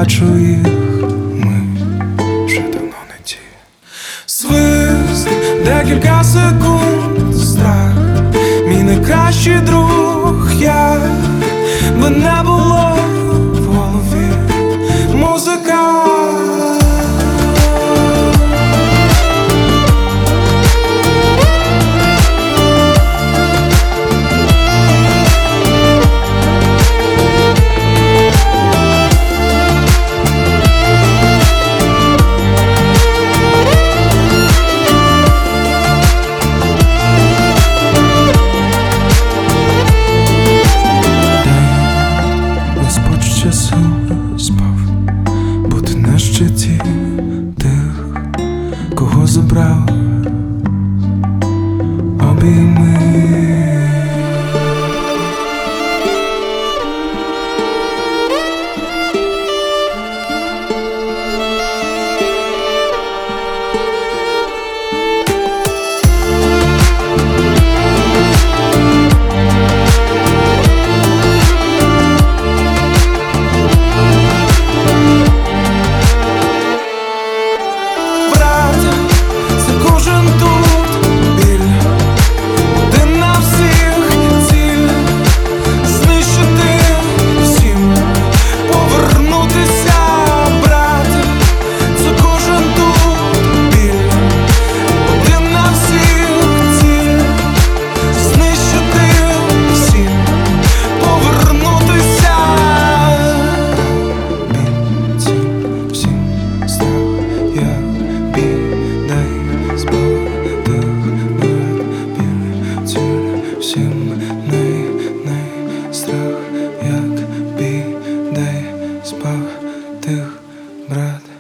бачу їх, ми вже давно не ті. Свист, декілька секунд, страх, мій найкращий друг. Я би не було в голові музика. Спав бути на щиті тих, кого забрав обійми. Всім страх, як бій, дай спав тих, брат.